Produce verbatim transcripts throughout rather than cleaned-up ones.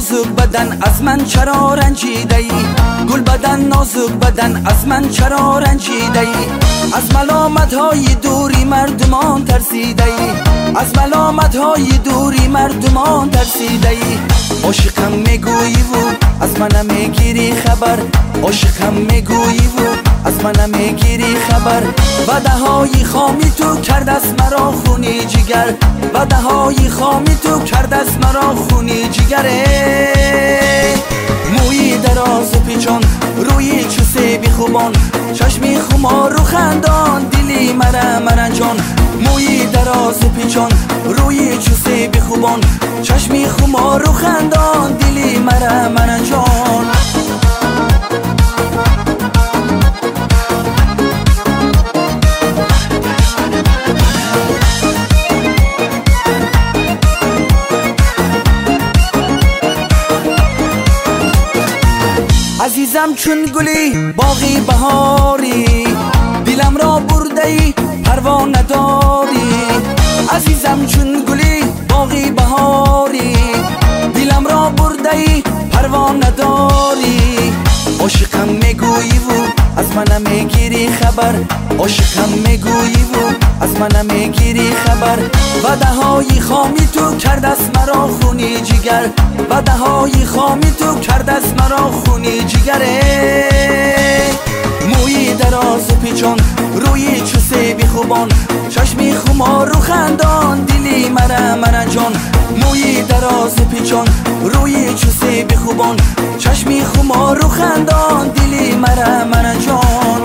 نازک بدن از من چرا رنجیده ای؟ گل بدن نازک بدن از من چرا رنجیده ای؟ از ملامت های دوری مردمان ترسیده ای؟ از ملامت های دوری مردمان ترسیده ای؟ عاشقم میگویی و از منم میگیری خبر، عاشقم میگویی و از منم میگیری خبر. وعده های خامی تو کرد از مرا خونی جگر، وعده های خامی تو کرد از مرا خونی جگره. موی دراز و پیچان روی چوسه بی خوبان، چشمی خمار و خندان دلی مرا مرنجان. موی دراز و پیچان روی چوسه بی خوبان، چشمی خمار و خندان دلی مرا مرنجان. عزیزم چون گلی باغی بهاری، دلم را برده ای پروا نداری. عزیزم چون گلی باغی بهاری، دلم را برده ای پروا نداری. عاشقم میگویی و از منم میگیری خبر، عاشقم میگویی و از منم میگیری خبر. وعده های خامی تو کرد از مرا خونی جگر، وعده های خامی تو کرد از مرا خونی جگره. موی دراز و پیچان روی چوسه بی خوبان، چشمی خمار و خندان دلی مرا مرنجان. موی دراز و پیچان روی چوسه بی خوبان، چشمی خمار و خندان دلی مرا مرنجان.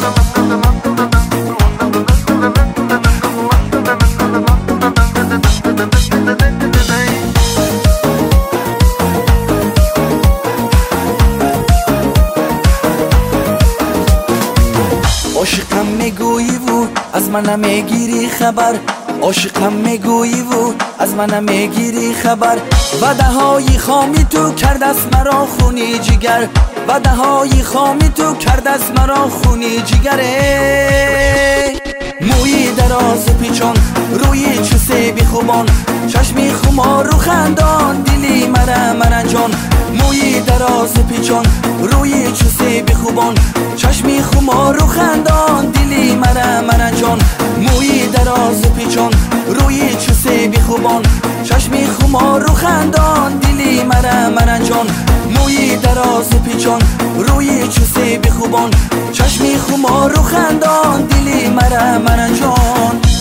عاشقم میگویی و از منم میگیری خبر، عاشقم میگویی و از منم میگیری خبر. وعده های خامی تو کرد از مرا خونی جگر، وعده های خامی تو کرد از مرا خونی جگره. موی دراز و پیچان روی چوسه بی خوبان، چشمی خمار و خندان دلی مرا مرنجان. موی دراز و پیچان روی چوسه بی خوبان، چشمی خمار و خندان دلی مرا مرنجان. موی دراز و پیچان روی چوسه بی خوبان، چشمی خمار و خندان دلی مرا مرنجان. موی دراز و پیچان روی چوسه بی خوبان، چشمی خمار و خندان دلی مرا مرنجان.